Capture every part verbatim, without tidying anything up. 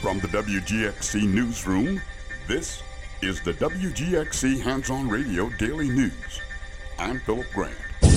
From the W G X C Newsroom, this is the W G X C Hands-On Radio Daily News. I'm Philip Grant.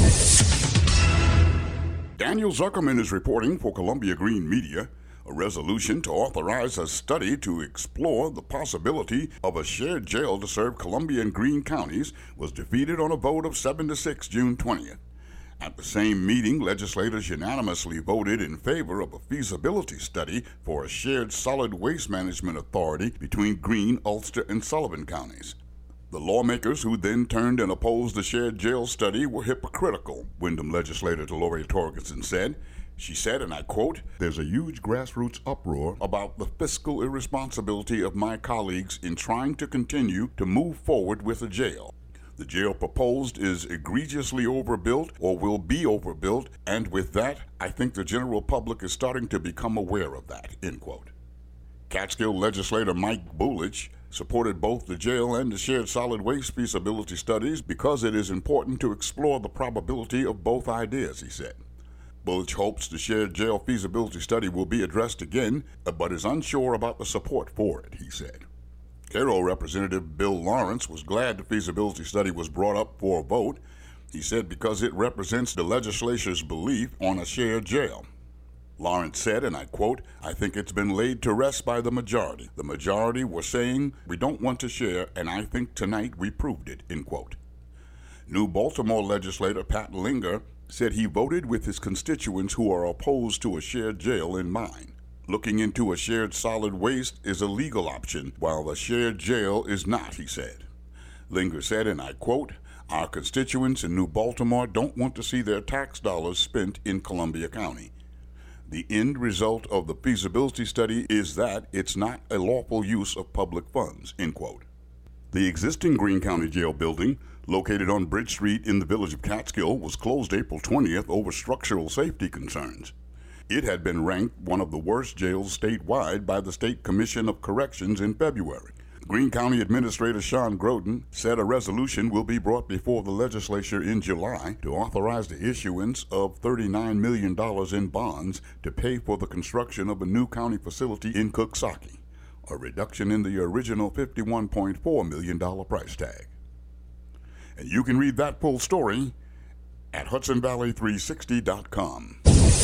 Daniel Zuckerman is reporting for Columbia Green Media a resolution to authorize a study to explore the possibility of a shared jail to serve Columbia and Greene counties was defeated on a vote of seven to six June twentieth. At the same meeting, legislators unanimously voted in favor of a feasibility study for a shared solid waste management authority between Greene, Ulster, and Sullivan counties. The lawmakers who then turned and opposed the shared jail study were hypocritical, Windham legislator Lori Torgerson said. She said, and I quote, "There's a huge grassroots uproar about the fiscal irresponsibility of my colleagues in trying to continue to move forward with a jail. The jail proposed is egregiously overbuilt or will be overbuilt, and with that, I think the general public is starting to become aware of that," end quote. Catskill legislator Mike Bulich supported both the jail and the shared solid waste feasibility studies because it is important to explore the probability of both ideas, he said. Bulich hopes the shared jail feasibility study will be addressed again, but is unsure about the support for it, he said. Cairo Representative Bill Lawrence was glad the feasibility study was brought up for a vote. He said because it represents the legislature's belief on a shared jail. Lawrence said, and I quote, "I think it's been laid to rest by the majority. The majority were saying we don't want to share, and I think tonight we proved it," end quote. New Baltimore legislator Pat Linger said he voted with his constituents who are opposed to a shared jail in mind. Looking into a shared solid waste is a legal option, while a shared jail is not, he said. Linger said, and I quote, "Our constituents in New Baltimore don't want to see their tax dollars spent in Columbia County. The end result of the feasibility study is that it's not a lawful use of public funds," end quote. The existing Greene County Jail building, located on Bridge Street in the village of Catskill, was closed April twentieth over structural safety concerns. It had been ranked one of the worst jails statewide by the State Commission of Corrections in February. Greene County Administrator Sean Groden said a resolution will be brought before the legislature in July to authorize the issuance of thirty-nine million dollars in bonds to pay for the construction of a new county facility in Coxsackie, a reduction in the original fifty-one point four million dollars price tag. And you can read that full story at Hudson Valley three sixty dot com.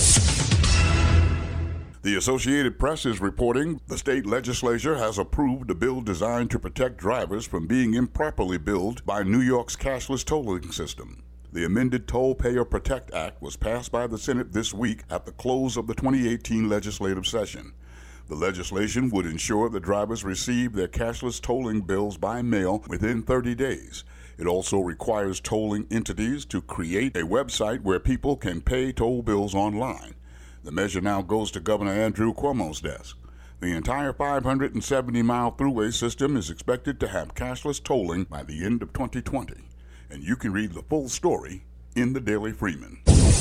The Associated Press is reporting the state legislature has approved a bill designed to protect drivers from being improperly billed by New York's cashless tolling system. The amended Toll Payer Protect Act was passed by the Senate this week at the close of the twenty eighteen legislative session. The legislation would ensure that drivers receive their cashless tolling bills by mail within thirty days. It also requires tolling entities to create a website where people can pay toll bills online. The measure now goes to Governor Andrew Cuomo's desk. The entire five hundred seventy mile thruway system is expected to have cashless tolling by the end of twenty twenty. And you can read the full story in the Daily Freeman.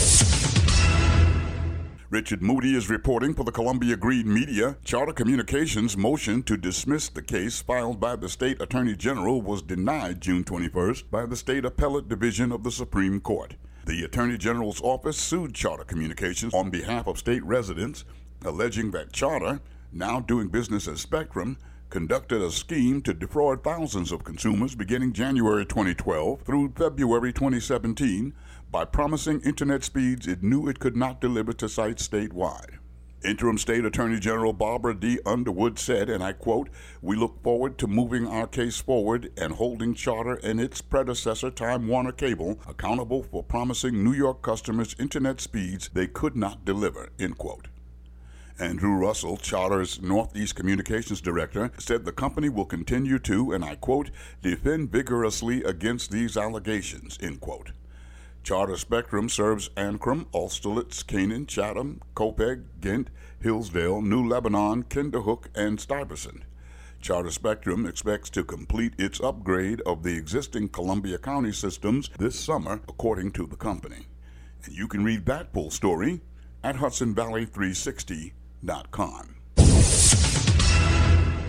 Richard Moody is reporting for the Columbia Green Media. Charter Communications' motion to dismiss the case filed by the state attorney general was denied June twenty-first by the state appellate division of the Supreme Court. The Attorney General's office sued Charter Communications on behalf of state residents, alleging that Charter, now doing business as Spectrum, conducted a scheme to defraud thousands of consumers beginning January twenty twelve through February twenty seventeen by promising internet speeds it knew it could not deliver to sites statewide. Interim State Attorney General Barbara D. Underwood said, and I quote, "We look forward to moving our case forward and holding Charter and its predecessor, Time Warner Cable, accountable for promising New York customers internet speeds they could not deliver," end quote. Andrew Russell, Charter's Northeast Communications Director, said the company will continue to, and I quote, "defend vigorously against these allegations," end quote. Charter Spectrum serves Ancrum, Austerlitz, Canaan, Chatham, Copeg, Ghent, Hillsdale, New Lebanon, Kinderhook, and Stuyvesant. Charter Spectrum expects to complete its upgrade of the existing Columbia County systems this summer, according to the company. And you can read that full story at Hudson Valley three sixty dot com.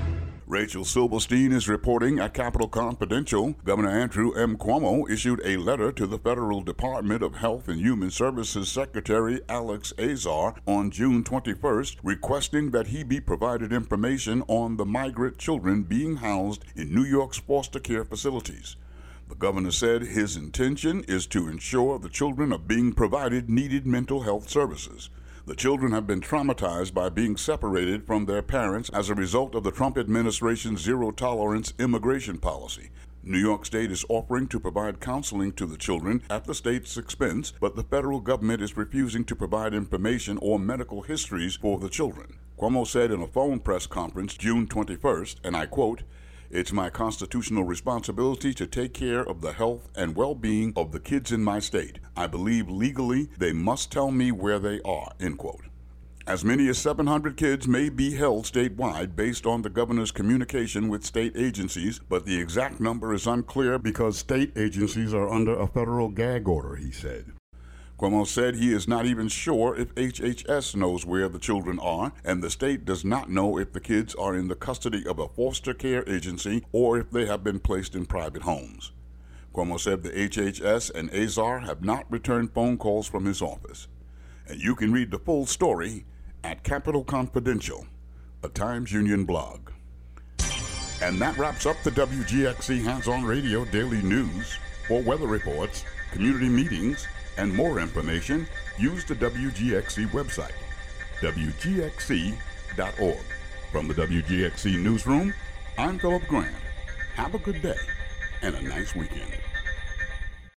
Rachel Silverstein is reporting at Capitol Confidential. Governor Andrew M. Cuomo issued a letter to the Federal Department of Health and Human Services Secretary Alex Azar on June twenty-first, requesting that he be provided information on the migrant children being housed in New York's foster care facilities. The governor said his intention is to ensure the children are being provided needed mental health services. The children have been traumatized by being separated from their parents as a result of the Trump administration's zero-tolerance immigration policy. New York State is offering to provide counseling to the children at the state's expense, but the federal government is refusing to provide information or medical histories for the children. Cuomo said in a phone press conference June twenty-first, and I quote, "It's my constitutional responsibility to take care of the health and well-being of the kids in my state. I believe legally they must tell me where they are," end quote. As many as seven hundred kids may be held statewide based on the governor's communication with state agencies, but the exact number is unclear because state agencies are under a federal gag order, he said. Cuomo said he is not even sure if H H S knows where the children are, and the state does not know if the kids are in the custody of a foster care agency or if they have been placed in private homes. Cuomo said the H H S and Azar have not returned phone calls from his office. And you can read the full story at Capitol Confidential, a Times Union blog. And that wraps up the W G X C Hands On Radio Daily News. For weather reports, community meetings, and more information, use the W G X C website, W G X C dot org. From the W G X C Newsroom, I'm Philip Grant. Have a good day and a nice weekend.